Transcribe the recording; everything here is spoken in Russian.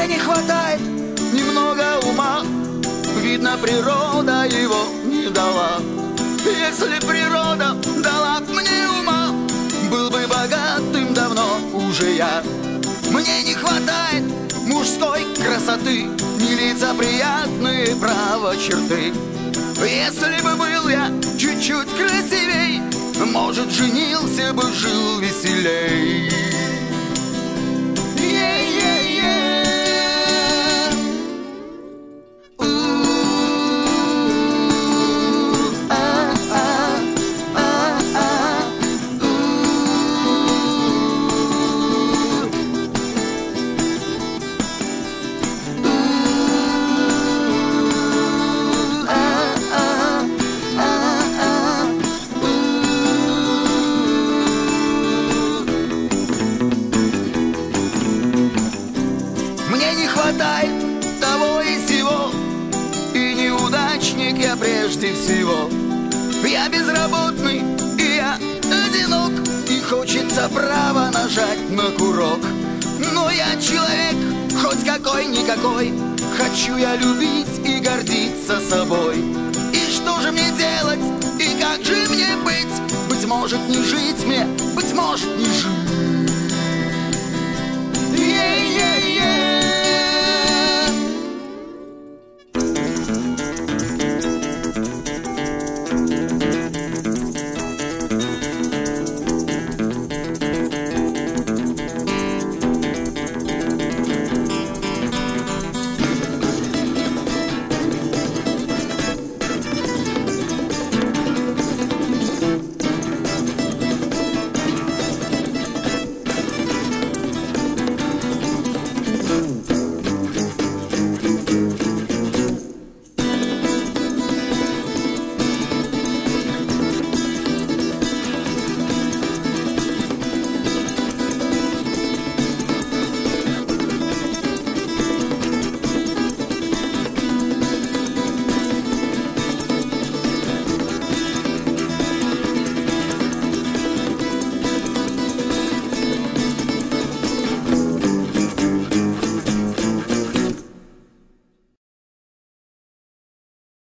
Мне не хватает немного ума, видно, природа его не дала. Если природа дала б мне ума, был бы богатым давно уже я. Мне не хватает мужской красоты, ни лица приятные, право черты. Если бы был я чуть-чуть красивей, может, женился бы, жил веселей. Мне не хватает того и сего, и неудачник я прежде всего. Я безработный, и я одинок, и хочется право нажать на курок. Но я человек, хоть какой-никакой, хочу я любить и гордиться собой. И что же мне делать, и как же мне быть? Быть может, не жить мне, быть может, не жить.